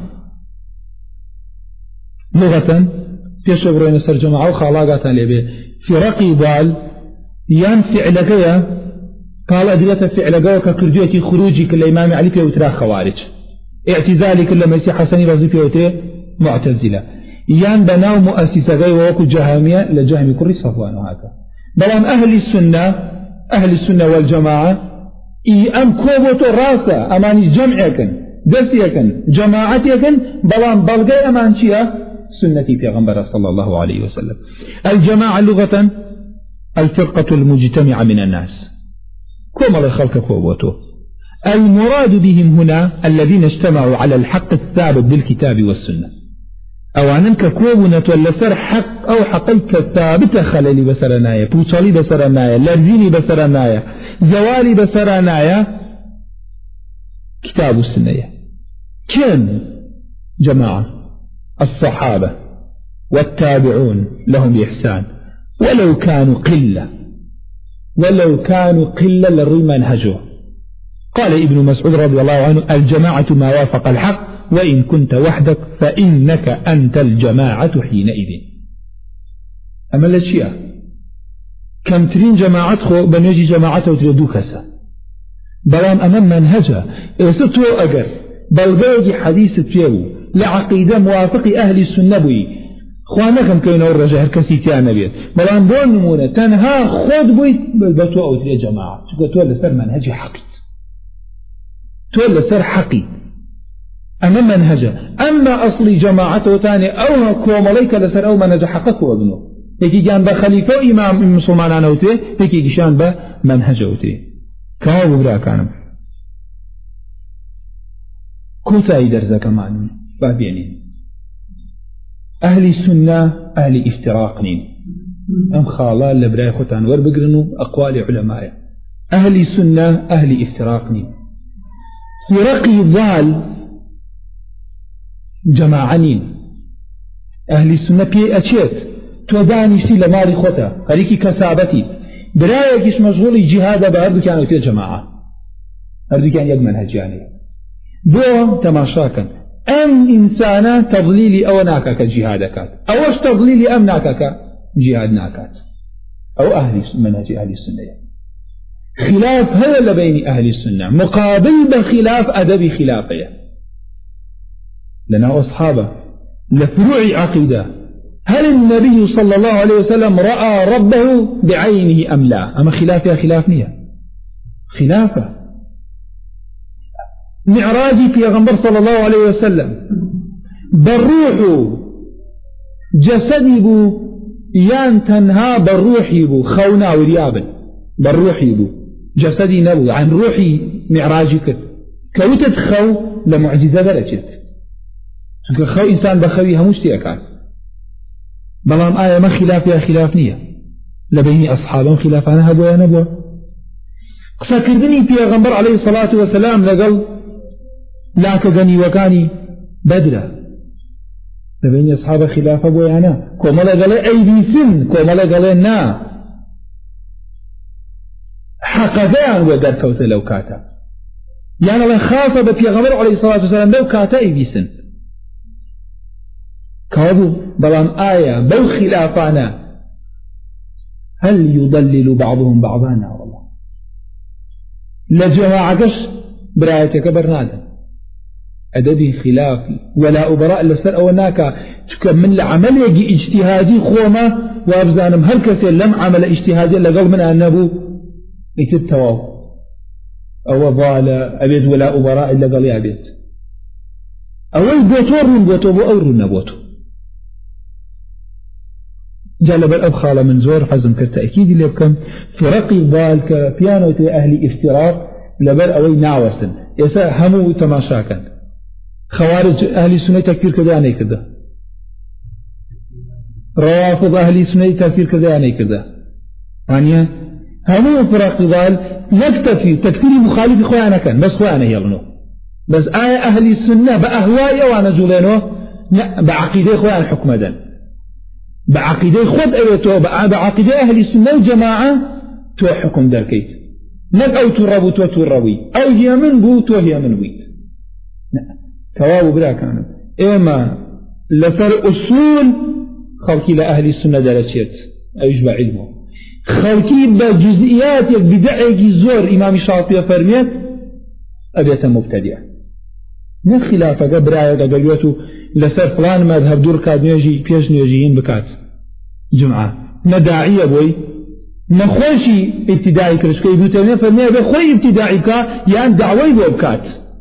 لغة في شبرين سر جماعة وخلاقات لبي في رقي بال يان فعلك قال أدلة فعلك ككردية خروجك الإمام علي في وترا خوارج اعتزالك لما يسي حسني رضي في وترا معتزلة يان بناو مؤسسة غير ووكو جهامية لجهمي كري صفوان وهكذا. بلام أهل السنة أهل السنة والجماعة إي أم كوبوتو راسا أماني جمعكن دسيكن جماعتكن بلام بلغي أمان شيا سنتي في غنبرة صلى الله عليه وسلم. الجماعة لغة الفرقة المجتمعة من الناس كما لخلق كوبوتو. المراد بهم هنا الذين اجتمعوا على الحق الثابت بالكتاب والسنة أوانك كوبنا تولسر حق أو حقيقة ثابتة خلالي بسرنايا بوصالي بسرنايا لرزيني بسرنايا زوالي بسرنايا كتاب السنة كم جماعة الصحابة والتابعون لهم بإحسان ولو كانوا قلة ولو كانوا قلة للري منهجه. قال ابن مسعود رضي الله عنه الجماعة ما وافق الحق وإن كنت وحدك فإنك أنت الجماعة حينئذ. أما الأشياء كم ترين جماعته بنجي جماعته تردو كسا بلام أمام منهجة إستو أجر بل بيجي حديث تيو لعقيدة موافق أهل السنة بي خوانكم كينو الرجاء هركسي تيانا بيت بلان بول نمونة تنها خود بيت بتو أو تري جماعة شكو تولى سر منهجي حقي تولى سر حقي أما منهجه. أما أصلي جماعته تاني أو كومليك لسر أو منهج حقك وابنه يكي جان بخليفة إمام المسلمان أوتي يكي جشان بمنهج أوتي كما ببرا كانم كوتا يدرز كمان بابينين أهل السنة أهل افتراقنين أم خالال لبراي خوتان وربقرنو أقوال علماء أهل السنة أهل افتراقنين فرقي ضال جماعنين أهل السنة بي أشيت توداني سي لماري خوتا قريكي كسابتي برايكيش مشغولي جهاد بأردو كانوا تي جماعة أردو كان يد منهج يعني بو تماشاكا أم إنسانا تضليلي أو ناكاك جهادكات أوش تضليلي أم ناكاك جهاد ناكات أو أهل منهج أهل السنة خلاف هذا بين أهل السنة مقابل بخلاف أدب خلافية لنا أصحابه لفروع عقيدة هل النبي صلى الله عليه وسلم رأى ربه بعينه أم لا أما خلافها خلاف نية خلافه معراجي في غنبر صلى الله عليه وسلم بالروح جسدي بو يان تنها بالروحي بو خونا وريابا بالروحي بو جسدي نبو عن روحي معراجي كت كوتت خو لمعجزة درجت خو إنسان بخوي همشتي أكاد بلام آية ما خلافها خلاف نية لبين أصحابهم خلافانا هبوا يا نبوا قصة كردني في غنبر عليه الصلاة والسلام لقل لا كغني وكاني بدرة لبين أصحاب خلاف أبو يانا كومالا قال أي بي سن كومالا قال نا حقدان وقال كوت لو كاتا يعني الله خاصة في غنبر عليه الصلاة والسلام لو كاتا أي بي سن كابو بلان آية بو خلافانا هل يضلل بعضهم بعضانا والله لجماعة برايتك برنادا أدبي خلاف ولا أبراء لسر أو ناكا من العمل يجي اجتهادي خوما وأبزانم هل كسر لم عمل اجتهادي لقل من النبو يتتواو أو ضال أبيت ولا أبراء إلا قال يا أبيت أول بوتور من بوتو أو رنبوتو جلب الأبخال من زور حزم كالتأكيد اللي بكم فرقي ضال كبيانو أهل افتراق لبر أوي ناوسن يسا همو تماشاكا خوارج أهل السنة تكفير كذا يعني كذا روافض أهل السنة تكفير كذا يعني كذا يعني همو فرق ضال نكتفي تكفير مخالف خويانا كان بس خويانا يلنو بس آية أهل السنة بأهواء وانا جولينو بعقيدة خويانا حكم دن بعقيدة خود أبيتو بعقيدة أهل السنة وجماعة تو حكم دركيت نك أو تربو تو تربوي أو هي من بو تو هي من بويت كواب بلا كانت إما لفر أصول خلقي لأهل السنة درجات أو يجب علمه خلقي بجزئيات بدعي زور إمام الشافعي فرميت أبيت مبتدع نخلافة قبرايا قبليوتو لسر فلان مذهب دور كاد نيجي بيش نيجيين بكات جمعة نداعية بوي نخوشي ابتداعي كرشكي بيوتوني فرمي بخوي ابتداعي كا يعني دعوي بو بكات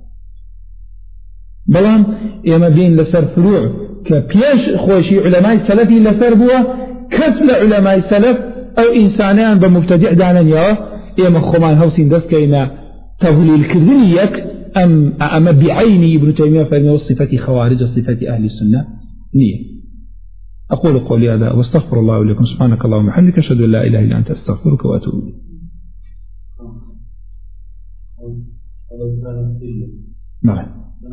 بلان إما بين لسر فروع كبيش خوشي علماء السلفي لسر بوا كسل علماء السلف أو إنسانان بمبتدع دانا يا إما خمان هوسين دسكينا تهليل كذنيك أم أما بعيني ابن تيمية فإنه وصفة خوارج صفة أهل السنة نية. أقول قولي هذا واستغفر الله ولكم سبحانك اللهم وبحمدك أشهد أن لا إله إلا أنت أستغفرك وأتوب إليك. نعم.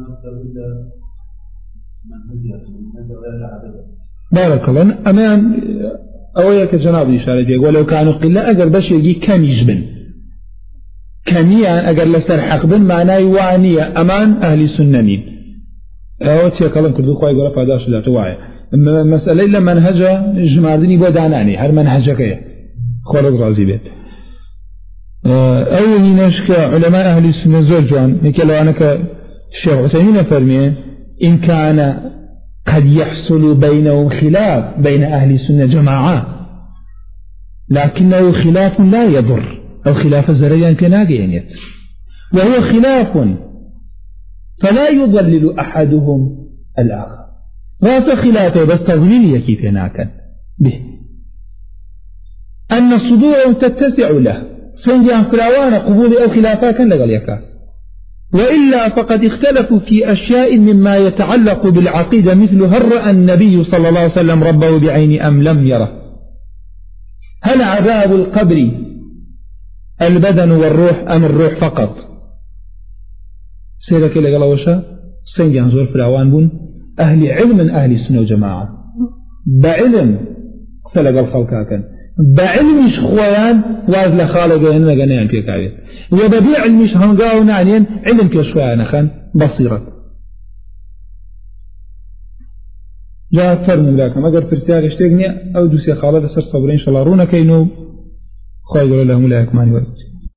بارك الله. أنا أويك جناب إشارة ولو كانوا قلة أجر بش يجي كم يجبن كميا أجر لسر حقبن معناه وانية أمان أهل السننين أو تيكلم كردو قاي يقول فاداش لا توعي مسألة إلا منهجة جماعتني بودعناني هر منهجة كيه خالد رازي بيت أول نشك علماء أهل السنة زوجان نكلو أنا كشيخ عثيمين فرمي إن كان قد يحصل بينهم خلاف بين أهل السنة جماعة لكنه خلاف لا يضر أو خلاف زريان كناقينيت وهو خلاف فلا يضلل أحدهم الآخر راس خلافه بس تضليل كيف يناكن به أن الصدور تتسع له سنجان فلاوان قبول أو خلافا كان لقل يكا وإلا فقد اختلفوا في أشياء مما يتعلق بالعقيدة مثل هل رأى النبي صلى الله عليه وسلم ربه بعين أم لم يره هل عذاب القبر البدن والروح أم الروح فقط سيدك إلى قلوشة سنجان زور فلاوان بون أهل علم من أهل السنة وجماعة بعلم سلق الخلقا كان بعلم مش خوان واز لخالق إننا قناعن في كعبير وببيع المش هنقاو نعنين علم كشوان خان بصيرة جاء أكثر من ذلك ما قد فرسياق اشتغني أو دوسي خالق سر صبرين شلارون كينو خواهي قولوا لهم لا يكماني وقت